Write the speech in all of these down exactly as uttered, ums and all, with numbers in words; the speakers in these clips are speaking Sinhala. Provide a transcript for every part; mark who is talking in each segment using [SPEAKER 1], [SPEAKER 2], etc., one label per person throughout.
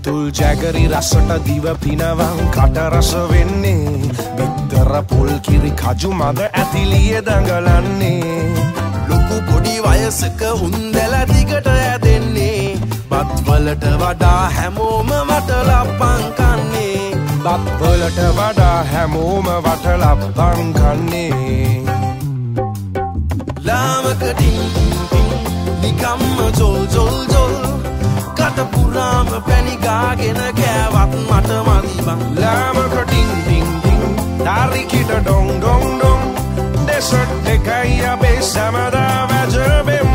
[SPEAKER 1] පතුල් ජැගරි රසට දිව පිනවන් කට රස වෙන්නේ බිත්තර පොල් කිරි කජු මද ඇතිලිය දඟලන්නේ
[SPEAKER 2] ලොකු පොඩි වයසක උන්දැල දිගට ඇදෙන්නේ බත්වලට වඩා හැමෝම වටලප්පන් කන්නේ
[SPEAKER 1] බත්වලට වඩා හැමෝම වටලප්පන් කන්නේ
[SPEAKER 2] ලාමක ටින් ටින් ටින් නිකම්ම ජොල් ජොල් ජොල් කට පුරාම පැණි ගාගෙන කෑවත් මට මදි බං
[SPEAKER 1] ලාමක ටින් ටින් ටින් තාරිකිට ඩොං ඩොං ඩොං දෙසොට් එකයි අපේ සමදා වැජබෙම්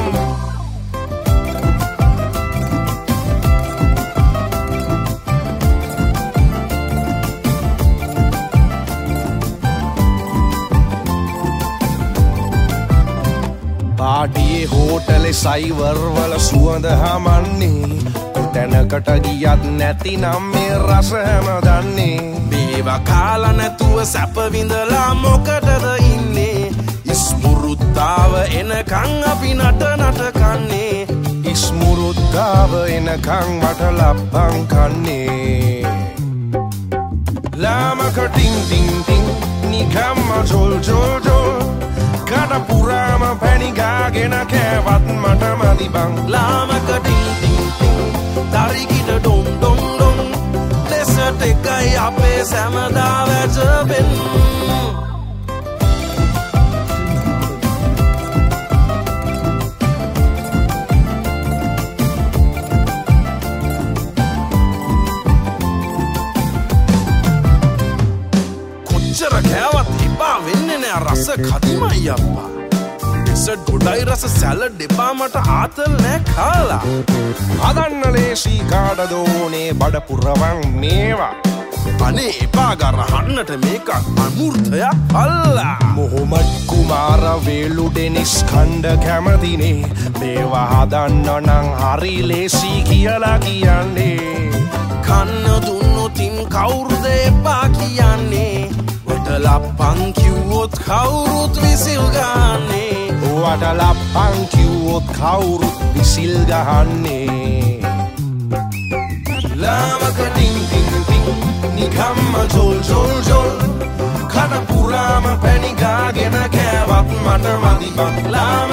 [SPEAKER 1] පාටියේ හෝටලේ සයිවර්වල සුවඳ හමන්නේ කොතැනකට ගියත් නැතිනම් මේ රස හැම දන්නේ
[SPEAKER 2] මේවා කාලා නැතුව සැප විඳලා මොකටද ඉන්නේ ඉස්මුරුද්දාව එනකන් අපි නට නට කන්නේ
[SPEAKER 1] ඉස්මුරුද්දාව එනකන් මට ලබ්බන් කන්නේ ලාමක ටින් ටින් ටින් නිකම්ම ජොල් ජොල් ජොල් කට පුරාම පැණි ගාගෙන කෑවත් මට මදි බං
[SPEAKER 2] ලාමක ටින් ටින් ටින් තාරිකිට ඩොම් ඩොම් ඩොම් දෙසට එකයි අපේ සැමදා වැජබෙන් කොච්චර කෑවත් එපා වෙන්නේ නෑ රස කදිමයි අප්පා ඩෙසර්ට් ගොඩයි රස සැලඩ් එපා මට ආතල් නෑ කාලා
[SPEAKER 1] හදන්න ලේසි කාටද ඕනේ බඩ පුරවන් මේවා
[SPEAKER 2] අනේ එපා ගරහන්නට මේක අමෘතයක් අල්ලා
[SPEAKER 1] මොහොමඩ් කුමාර වේලු ඩෙනිස් කණ්ඩ කැමතිනේ මේවා හදන්න නම් හරි ලේසි කියලා කියන්නේ
[SPEAKER 2] කන්න දුන්නොතින් කවුරුද එපා කියන්නේ වටලප්පන් කිව්වොත් කවුරුත් විසිල් ගහන්නේ
[SPEAKER 1] වටලප්පන් කිව්වොත් කවුරුත් විසිල් ගහන්නේ ලාමක ටින් ටින් ටින් නිකම්ම ජොල් ජොල් ජොල් කට පුරාම පැණි ගාගෙන කෑවත් මට මදි බං